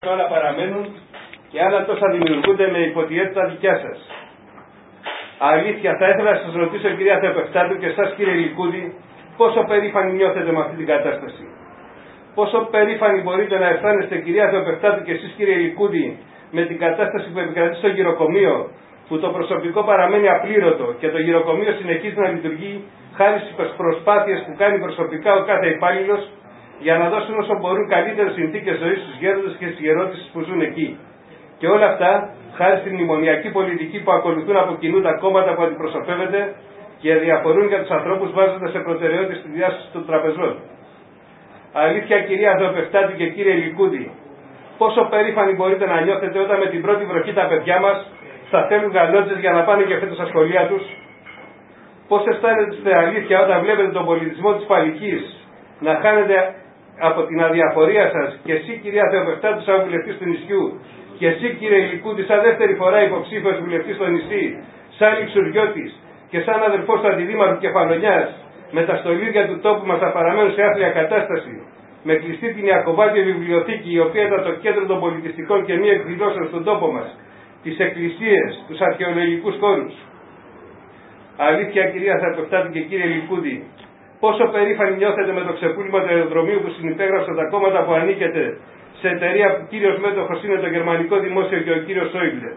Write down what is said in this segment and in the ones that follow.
Όλα παραμένουν και άλλα τόσα δημιουργούνται με υποτιότητα δικιά σας. Αλήθεια, θα ήθελα να σας ρωτήσω, κυρία Θεοπευτάτου, και εσάς, κύριε Λικούδη, πόσο περήφανοι νιώθετε με αυτή την κατάσταση? Πόσο περήφανοι μπορείτε να αισθάνεστε, κυρία Θεοπευτάτου, και εσείς, κύριε Λικούδη, με την κατάσταση που επικρατεί στο γυροκομείο, που το προσωπικό παραμένει απλήρωτο και το γυροκομείο συνεχίζει να λειτουργεί χάρη στις προσπάθειες που κάνει προσωπικά ο κάθε υπάλληλος για να δώσουν όσο μπορούν καλύτερες συνθήκες ζωής στους γέροντες και στις γερόντισσες που ζουν εκεί. Και όλα αυτά χάρη στην μνημονιακή πολιτική που ακολουθούν από κοινού τα κόμματα που αντιπροσωπεύετε και διαφορούν για τους ανθρώπους βάζοντας σε προτεραιότητες στη διάσωση των τραπεζών. Αλήθεια, κυρία Θεοπευτάτη και κύριε Λικούδη, πόσο περήφανοι μπορείτε να νιώθετε όταν με την πρώτη βροχή τα παιδιά μας θα θέλουν γαλότζες για να πάνε και φέτος στα σχολεία τους? Πώς αισθάνεστε, αλήθεια, όταν βλέπετε τον πολιτισμό της Παλικής να χάνετε από την αδιαφορία σας, και εσύ, κυρία Θεοπευτάτου, σαν βουλευτής του νησιού, και εσύ, κύριε Λικούδη, σαν δεύτερη φορά υποψήφιος βουλευτής στο νησί, σαν λειψουριώτης και σαν αδελφός του Αντιδήμαρχου Κεφαλονιάς, με τα στολίδια του τόπου μας να παραμένουν σε άθλια κατάσταση, με κλειστή την Ιακωβάτια βιβλιοθήκη, η οποία ήταν το κέντρο των πολιτιστικών και μη εκδηλώσεων στον τόπο μας, τις εκκλησίες, τους αρχαιολογικούς χώρους. Αλήθεια, κυρία Θεοπευτάτη και κύριε Λικούδη, πόσο περήφανοι νιώθετε με το ξεπούλημα του αεροδρομίου που συνυπέγραψαν τα κόμματα που ανήκετε σε εταιρεία που κύριος μέτοχος είναι το γερμανικό δημόσιο και ο κύριος Σόιμπλε?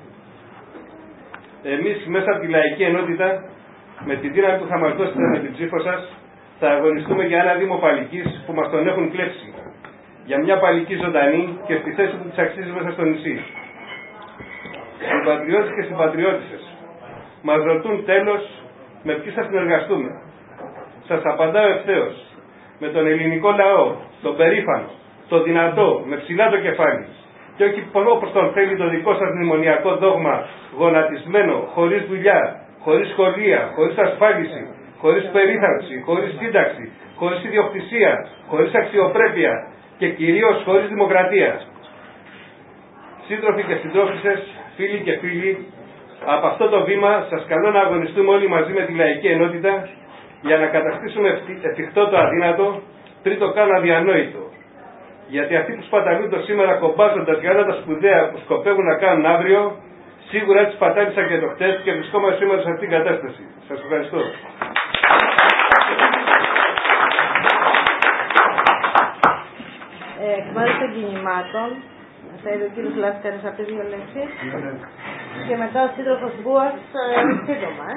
Εμείς μέσα από τη Λαϊκή Ενότητα, με τη δύναμη που θα μας δώσετε με την ψήφο σας, θα αγωνιστούμε για ένα Δήμο Παλικής που μας τον έχουν κλέψει. Για μια Παλική ζωντανή και στη θέση που της αξίζει μέσα στο νησί. Συμπατριώτες και συμπατριώτισσες, μας ρωτούν τέλος με ποιους θα συνεργαστούμε. Σας απαντάω ευθέως. Με τον ελληνικό λαό, τον περήφανο, το δυνατό, με ψηλά το κεφάλι. Και όχι όπως τον θέλει το δικό σας μνημονιακό δόγμα, γονατισμένο, χωρίς δουλειά, χωρίς σχολεία, χωρίς ασφάλιση, χωρίς περίθαλψη, χωρίς σύνταξη, χωρίς ιδιοκτησία, χωρίς αξιοπρέπεια και κυρίως χωρίς δημοκρατία. Σύντροφοι και συντρόφισσες, φίλοι και φίλοι, από αυτό το βήμα σας καλώ να αγωνιστούμε όλοι μαζί με τη Λαϊκή Ενότητα για να καταστήσουμε εφικτό το αδύνατο, τρίτο κάνω αδιανόητο. Γιατί αυτοί που σπαταλούν το σήμερα κομπάζοντας για όλα τα σπουδαία που σκοπεύουν να κάνουν αύριο, σίγουρα έτσι σπατάλησαν και το χτες και βρισκόμαστε σήμερα σε αυτήν την κατάσταση. Σας ευχαριστώ. Εκ μέρους των κινημάτων, θα είδε ο κύριος Λάσκαρης από τις δύο λέξεις. Και μετά ο σύντροφος Μπούας, σύντομα.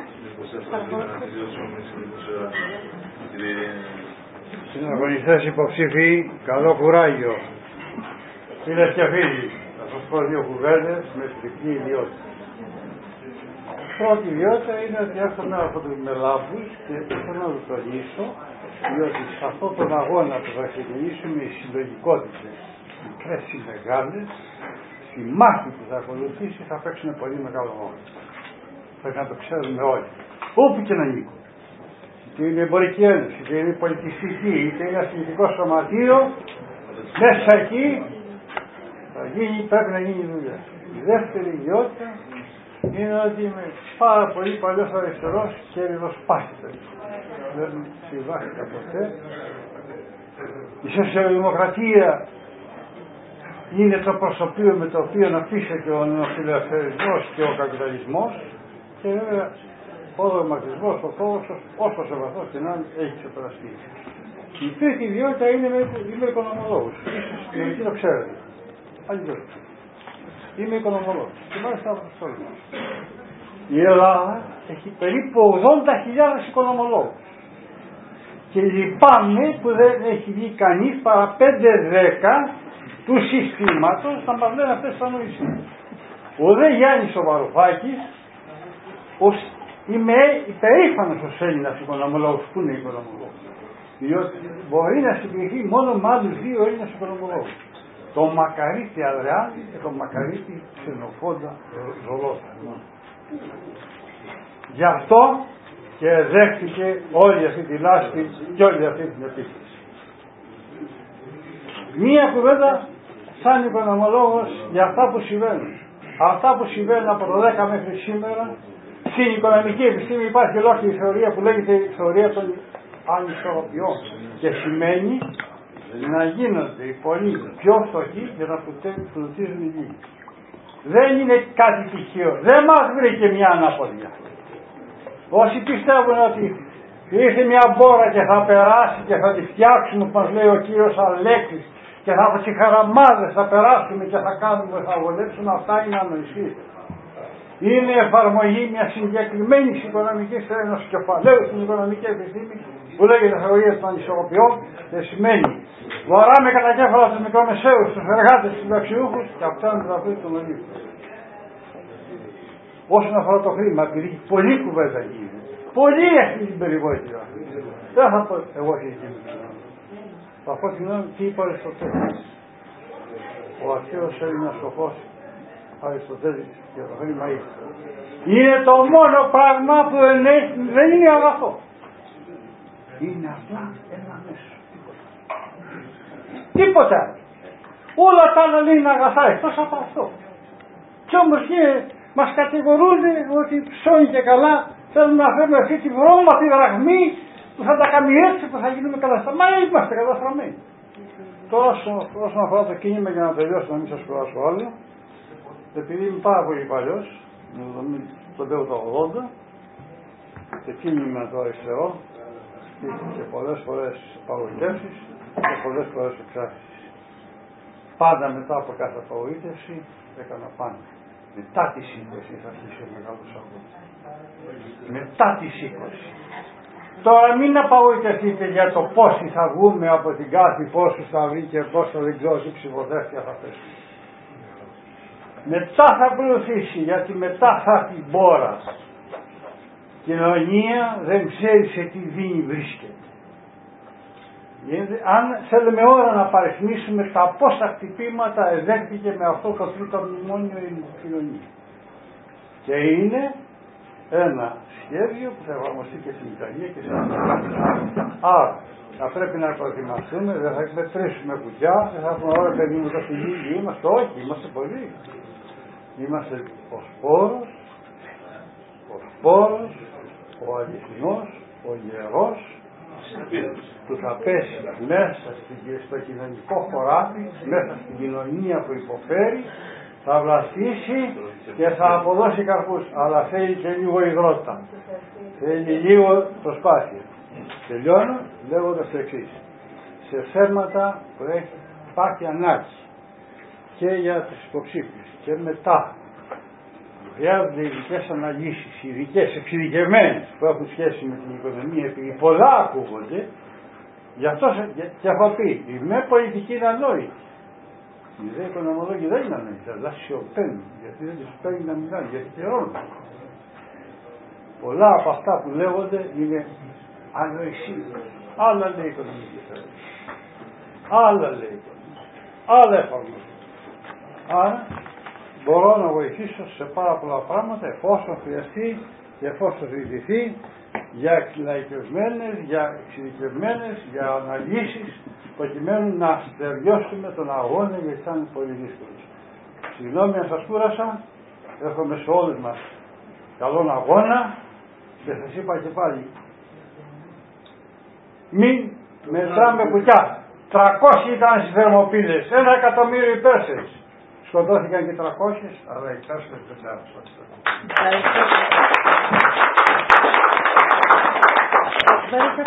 Συναγωνιστές υποψήφοι, καλό κουράγιο. Φίλες και φίλοι, θα σας πω δύο κουβέντες με τριπλή ιδιότητα. Η πρώτη ιδιότητα είναι ότι έρχομαι από τους Μελάβους και θέλω να το τονίσω, διότι σε αυτόν τον αγώνα που θα ξεκινήσουμε οι συλλογικότητες, μικρές ή μεγάλες, στη μάχη που θα ακολουθήσει θα παίξουν πολύ μεγάλο ρόλο. Πρέπει να το ξέρουμε όλοι, όπου και να ανήκουν. Είτε είναι εμπορική ένωση, είτε είναι πολιτιστική, είτε είναι αστυνομικό σωματείο, μέσα εκεί πρέπει να γίνει δουλειά. Η δεύτερη ιδιότητα είναι ότι είμαι πάρα πολύ παλιός αριστερός και ριζοσπάστης. Δεν συμβάστηκα ποτέ. Η σοσιαλδημοκρατία είναι το προσωπείο με το οποίο αναπτύσσεται ο νεοφιλελευθερισμός και ο καπιταλισμός, και βέβαια ο δογματισμός ορθόδοξος, όσο σε βαθμό και να έχει ξεπεραστεί. Η τρίτη ιδιότητα είναι είμαι οικονομολόγος. Ίσως μερικοί το ξέρετε. Αλλιώς. Είμαι οικονομολόγος. Και μάλιστα από το στόλμα. Η Ελλάδα έχει περίπου 80.000 οικονομολόγους. Και λυπάμαι που δεν έχει βγει κανείς παρά 5-10 του συστήματος να μας λένε αυτές τις ανοησίες. Ο δε Γιάννης ο Βαρουφάκης, είμαι υπερήφανος ως Έλληνας οικονομολόγος. Πού είναι οικονομολόγος? Διότι μπορεί να συγκριθεί μόνο με άλλους δύο Έλληνες οικονομολόγους. Τον Μακαρίτη Αδριάνη και τον Μακαρίτη Ξενοφόντα Ζολότα. Γι' αυτό και δέχτηκε όλη αυτή τη λάσπη και όλη αυτή την επίθεση. Μία κουβέντα σαν οικονομολόγος για αυτά που συμβαίνουν. Αυτά που συμβαίνουν από το 10 μέχρι σήμερα. Στην οικονομική επιστήμη υπάρχει ολόκληρη θεωρία που λέγεται η θεωρία των ανισορροπιών και σημαίνει να γίνονται οι πολλοί πιο φτωχοί και να πλουτίζουν οι λίγοι. Δεν είναι κάτι τυχαίο. Δεν μας βρήκε μια αναποδιά. Όσοι πιστεύουν ότι ήρθε μια μπόρα και θα περάσει και θα τη φτιάξουμε, όπως μας λέει ο κύριος Αλέξης, και θα από τις χαραμάδες θα περάσουμε και θα κάνουμε, θα βολέψουμε, αυτά είναι ανοησίες. Είναι εφαρμογή μια συγκεκριμένη οικονομική ενός κεφαλαίου στην οικονομική επιστήμη που λέγεται θεωρία των ανισορροπιών και σημαίνει βαράμε κατά κέφαλα τους μικρομεσαίους, τους εργάτες, τους συνταξιούχους και αυξάνουν την αφή των ολίγων. Όσον αφορά το χρήμα, επειδή πολλή κουβέντα γίνεται, πολλή έχει την περιβόητια. Δεν θα πω εγώ και εκείνη. Θα πω την γνώμη τι είπε ο Αριστοτέλης. Ο αρχαίος Έλληνας σοφός Αριστοτέλης και το χρήμα είναι το μόνο πράγμα που δεν είναι αγαθό. Είναι απλά ένα μέσο. Τίποτα. Όλα τα άλλα είναι αγαθά εκτός από αυτό. Κι όμως μας κατηγορούν ότι ψώνει και καλά θέλουμε να φέρουμε αυτή τη βρώματη δραχμή που θα τα καμιέψει, που θα γίνουμε καταστραμμένοι. Μα είμαστε καταστραμμένοι. Τώρα όσον αφορά το κίνημα, για να τελειώσω, να μην σας κουράσω άλλο, επειδή είμαι πάρα πολύ παλιός, τον τέλος του 80, το κίνημα το αριστερό και πολλές φορές απαγοητεύσεις και πολλές φορές εξάσεις. Πάντα μετά από κάθε απαγοήτευση έκανα πάντα. Μετά τη σύγκριση θα αρχίσει ο μεγάλος αγώνας. Μετά τη σύγκριση. Τώρα μην απαγοητευτείτε για το πόσοι θα βγούμε από την κάθε, πόσους θα βγει και πόσο δεν ξέρω τι ψηφοδέλτια θα πέσουν. Μετά θα ακολουθήσει, γιατί μετά θα έρθει η μπόρα. Η κοινωνία δεν ξέρει σε τι δίνει βρίσκεται. Αν θέλουμε ώρα να παριθμίσουμε τα πόσα χτυπήματα εδέχτηκε με αυτό το τρίτο μνημόνιο η κοινωνία. Και είναι ένα σχέδιο που θα εφαρμοστεί και στην Ιταλία και στην Ελλάδα. Άρα θα πρέπει να προετοιμαστούμε, δεν θα μετρήσουμε κουτιά, δεν θα πούμε όλα παιδί μου τόσο λίγοι είμαστε, όχι, είμαστε πολλοί. Είμαστε ο σπόρος, ο αληθινός, ο ιερός, που θα πέσει μέσα στο κοινωνικό χωράφι, μέσα στην κοινωνία που υποφέρει, θα βλαστήσει και θα αποδώσει καρπούς. Αλλά θέλει και λίγο υδρότα. Θέλει λίγο προσπάθεια. Τελειώνω λέγοντας το εξής. Σε θέματα που υπάρχει ανάγκη και για τους υποψήφιους και μετά χρειάζονται ειδικές αναλύσεις, ειδικές, εξειδικευμένες που έχουν σχέση με την οικονομία, επειδή πολλά ακούγονται. Γι' αυτό και έχω πει, είμαι πολιτική ανόητη. Οι δε οικονομολόγοι δεν είναι ανόητοι, αλλά σιωπαίνουν, γιατί δεν τους παίρνει να μιλάνε, γιατί πληρώνουν. Πολλά από αυτά που λέγονται είναι ανοησίες. Άλλα λέει οικονομική θεωρία. Άλλα λέει οικονομική. Άλλα εφαρμόζουν. Άρα μπορώ να βοηθήσω σε πάρα πολλά πράγματα εφόσον χρειαστεί και εφόσον ζητηθεί για λαϊκευμένες, για εξειδικευμένες, για αναλύσεις προκειμένου να στεριώσουμε τον αγώνα γιατί θα είναι πολύ δύσκολος. Συγγνώμη αν σας κούρασα, εύχομαι σε όλους μας καλόν αγώνα και σας είπα και πάλι μην μετράμε κουτιά. 300 ήταν στις Θερμοπύλες, 1.000.000 οι Πέρσες. Σκοτώθηκαν και 300, αλλά οι Πέρσες δεν κάθισαν.